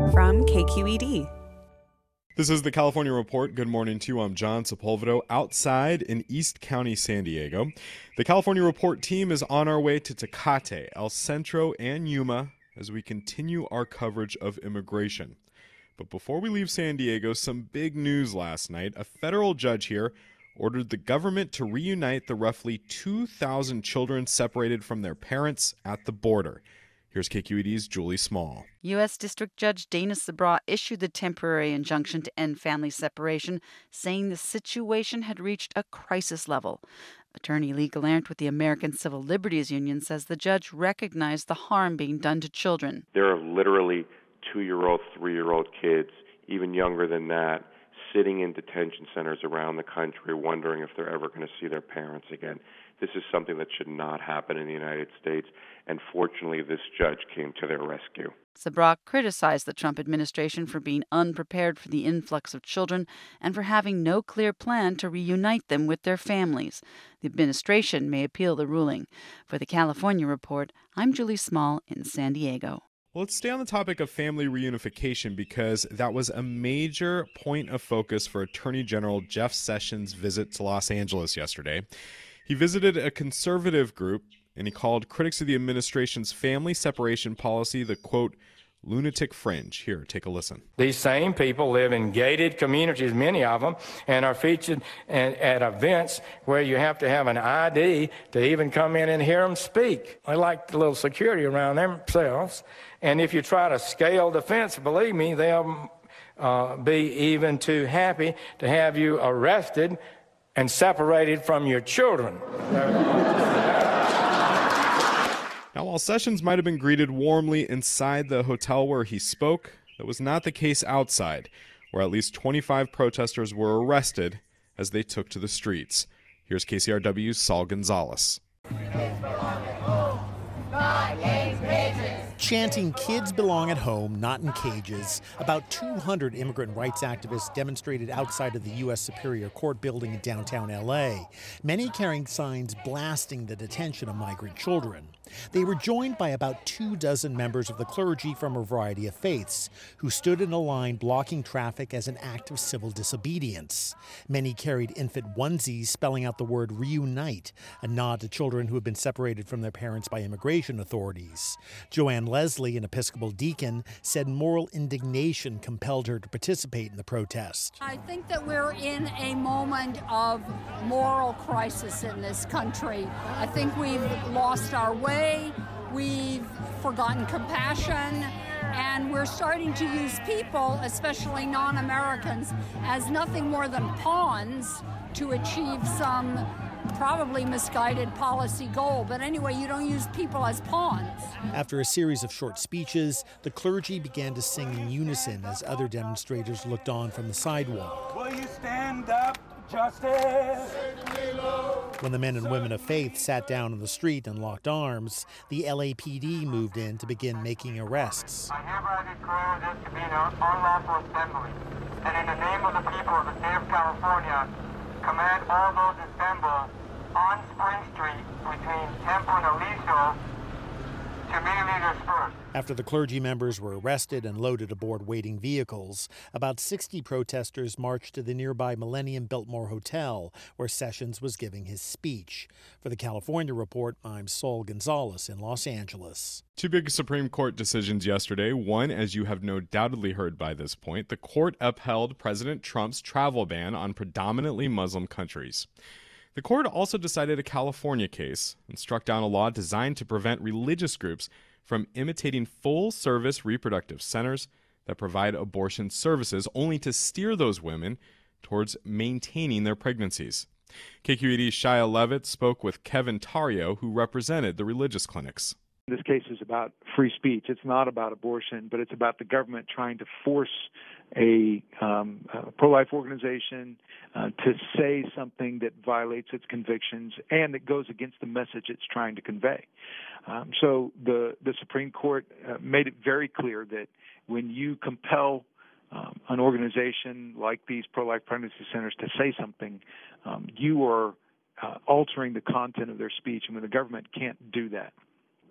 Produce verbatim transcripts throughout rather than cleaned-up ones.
from K Q E D. This is the California Report. Good morning to you. I'm John Sepulveda outside in East County, San Diego. The California Report team is on our way to Tecate, El Centro, and Yuma as we continue our coverage of immigration. But before we leave San Diego, some big news last night. A federal judge here ordered the government to reunite the roughly two thousand children separated from their parents at the border. Here's K Q E D's Julie Small. U S. District Judge Dana Sabraw issued the temporary injunction to end family separation, saying the situation had reached a crisis level. Attorney Lee Gallant with the American Civil Liberties Union says the judge recognized the harm being done to children. There are literally two-year-old, three-year-old kids, even younger than that, sitting in detention centers around the country wondering if they're ever going to see their parents again. This is something that should not happen in the United States, and fortunately this judge came to their rescue. Sabraw criticized the Trump administration for being unprepared for the influx of children and for having no clear plan to reunite them with their families. The administration may appeal the ruling. For the California Report, I'm Julie Small in San Diego. Well, let's stay on the topic of family reunification because that was a major point of focus for Attorney General Jeff Sessions' visit to Los Angeles yesterday. He visited a conservative group, and he called critics of the administration's family separation policy the, quote, lunatic fringe. Here, take a listen. These same people live in gated communities, many of them, and are featured at, at events where you have to have an I D to even come in and hear them speak. They like a little security around themselves, and if you try to scale the fence, believe me, they'll uh, be even too happy to have you arrested and separated from your children. Now, while Sessions might have been greeted warmly inside the hotel where he spoke, that was not the case outside, where at least twenty-five protesters were arrested as they took to the streets. Here's K C R W's Saul Gonzalez. Chanting "Kids belong at home, not in cages," about two hundred immigrant rights activists demonstrated outside of the U S. Superior Court building in downtown L A, many carrying signs blasting the detention of migrant children. They were joined by about two dozen members of the clergy from a variety of faiths, who stood in a line blocking traffic as an act of civil disobedience. Many carried infant onesies spelling out the word reunite, a nod to children who had been separated from their parents by immigration authorities. Joanne Leslie, an Episcopal deacon, said moral indignation compelled her to participate in the protest. I think that we're in a moment of moral crisis in this country. I think we've lost our way. We've forgotten compassion, and we're starting to use people, especially non-Americans, as nothing more than pawns to achieve some probably misguided policy goal. But anyway, you don't use people as pawns. After a series of short speeches, the clergy began to sing in unison as other demonstrators looked on from the sidewalk. Will you stand up, justice? When the men and women of faith sat down on the street and locked arms, the L A P D moved in to begin making arrests. I hereby declare this to be an unlawful assembly, and in the name of the people of the state of California, command all those assembled on Spring Street between Temple and Aliso to immediately disperse. After the clergy members were arrested and loaded aboard waiting vehicles, about sixty protesters marched to the nearby Millennium Biltmore Hotel, where Sessions was giving his speech. For the California Report, I'm Saul Gonzalez in Los Angeles. Two big Supreme Court decisions yesterday. One, as you have no doubtedly heard by this point, the court upheld President Trump's travel ban on predominantly Muslim countries. The court also decided a California case and struck down a law designed to prevent religious groups from imitating full-service reproductive centers that provide abortion services, only to steer those women towards maintaining their pregnancies. K Q E D's Shia Levitt spoke with Kevin Tario, who represented the religious clinics. This case is about free speech. It's not about abortion, but it's about the government trying to force a, um, a pro-life organization uh, to say something that violates its convictions and that goes against the message it's trying to convey. Um, so the, the Supreme Court uh, made it very clear that when you compel um, an organization like these pro-life pregnancy centers to say something, um, you are uh, altering the content of their speech, and when the government can't do that.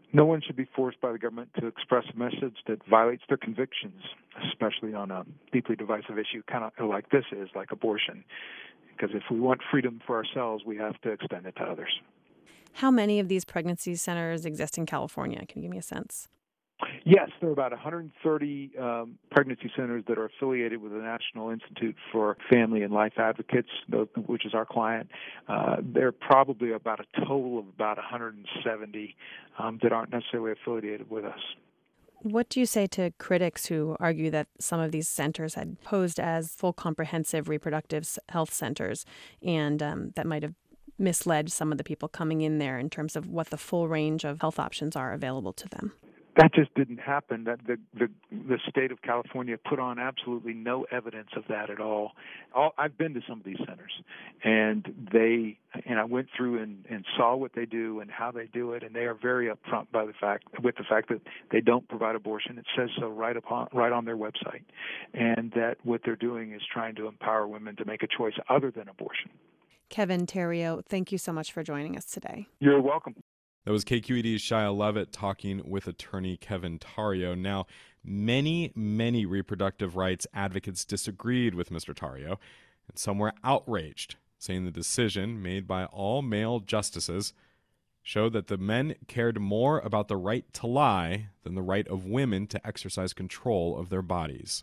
No one should be forced by the government to express a message that violates their convictions, especially on a deeply divisive issue kind of like this is, like abortion. Because if we want freedom for ourselves, we have to extend it to others. How many of these pregnancy centers exist in California? Can you give me a sense? Yes, there are about one hundred thirty um, pregnancy centers that are affiliated with the National Institute for Family and Life Advocates, which is our client. Uh, there are probably about a total of about one hundred seventy um, that aren't necessarily affiliated with us. What do you say to critics who argue that some of these centers had posed as full comprehensive reproductive health centers and um, that might have misled some of the people coming in there in terms of what the full range of health options are available to them? That just didn't happen. That the, the the state of California put on absolutely no evidence of that at all. all I've been to some of these centers, and they and I went through and, and saw what they do and how they do it, and they are very upfront by the fact with the fact that they don't provide abortion. It says so right upon right on their website, and that what they're doing is trying to empower women to make a choice other than abortion. Kevin Theriault, thank you so much for joining us today. You're welcome. That was K Q E D's Shia Levitt talking with attorney Kevin Theriault. Now, many, many reproductive rights advocates disagreed with Mister Theriault, and some were outraged, saying the decision made by all male justices showed that the men cared more about the right to lie than the right of women to exercise control of their bodies.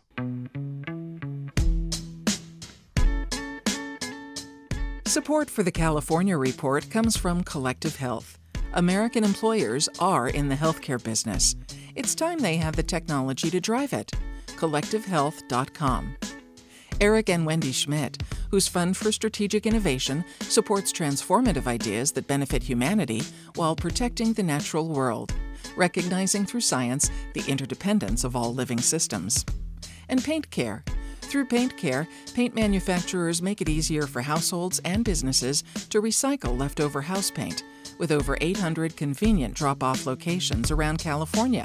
Support for the California Report comes from Collective Health. American employers are in the healthcare business. It's time they have the technology to drive it. collective health dot com. Eric and Wendy Schmidt, whose Fund for Strategic Innovation supports transformative ideas that benefit humanity while protecting the natural world, recognizing through science the interdependence of all living systems. And Paint Care. Through Paint Care, paint manufacturers make it easier for households and businesses to recycle leftover house paint, with over eight hundred convenient drop-off locations around California.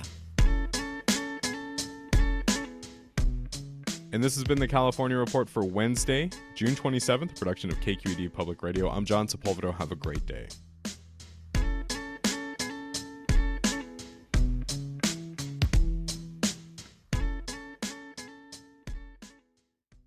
And this has been the California Report for Wednesday, June twenty-seventh, production of K Q E D Public Radio. I'm John Sepulveda. Have a great day.